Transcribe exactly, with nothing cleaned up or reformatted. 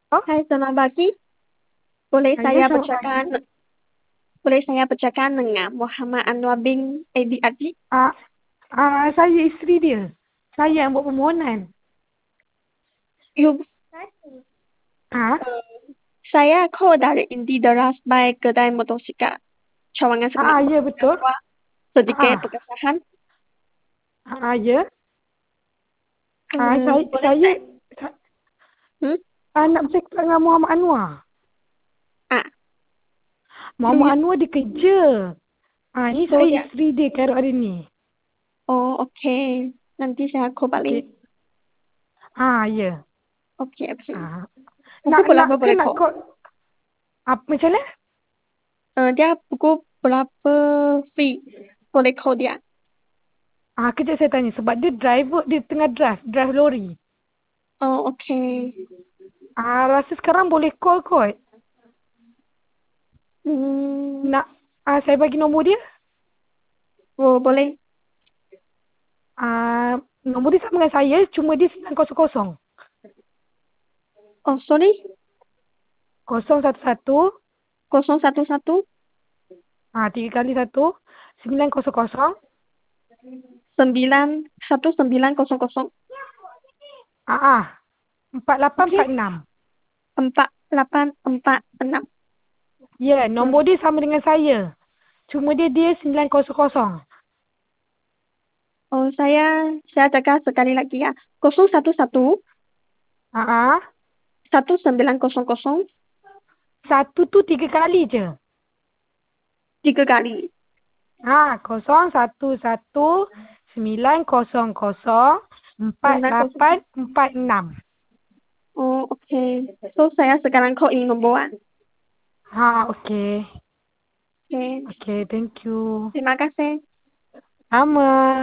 Oh, Hai, selamat pagi. Boleh ah, ya saya selamat pagi. bacakan, boleh saya bacakan dengan Muhammad Anwar bin Edi Adli? Ah, ah, saya isteri dia. Saya yang buat permohonan. You, Ah, saya call dari Indi Deras by Kedai Motosikal. Cawangan ah, ah, segenap ya betul. mahasiswa Ah, sedikit ah, perkesahan. ah, ah, ya. Ah, Hmm, saya, boleh saya, saya? sa- Hmm? ah, nak bercakap dengan Muhammad Anwar. Ah, do Muhammad you, Anwar dia kerja. Ah, ni so saya dia. isteri dia karut hari ni. Oh, okay. Nanti saya call balik. Okey. Ah, ya. Okay, okay. Ah, nak Pukul berapa nak ke boleh nak call? kau apa macam mana? Uh, dia pukul berapa free boleh call dia? Ah, kejap saya tanya sebab dia driver dia tengah drive, drive lori. Oh, okay. Ah, rasa sekarang boleh call kot. Hmm, Nak ah, saya bagi nombor dia. oh, boleh. Ah, nombor dia sama dengan saya, cuma dia sembilan kosong kosong. Oh, sorry. Kosong satu satu. Kosong satu satu Ah, tiga kali satu. Sembilan kosong kosong. sembilan satu sembilan kosong kosong. Ah, ah. Empat lapan Okey. empat enam. Empat lapan empat enam. Ya, yeah, Hmm. nombor dia sama dengan saya. Cuma dia dia sembilan kosong kosong. Oh, saya saya jaga sekali lagi ya. Kosong satu satu Ah, ah. satu sembilan kosong kosong Satu tu tiga kali je. tiga kali. Ah, kosong satu satu sembilan kosong kosong empat Sembilan kosong. lapan empat enam. Oh, okey. So saya sekarang call ini nombor one. Ha, okey. Okey. Okey, thank you. Terima kasih. Sama.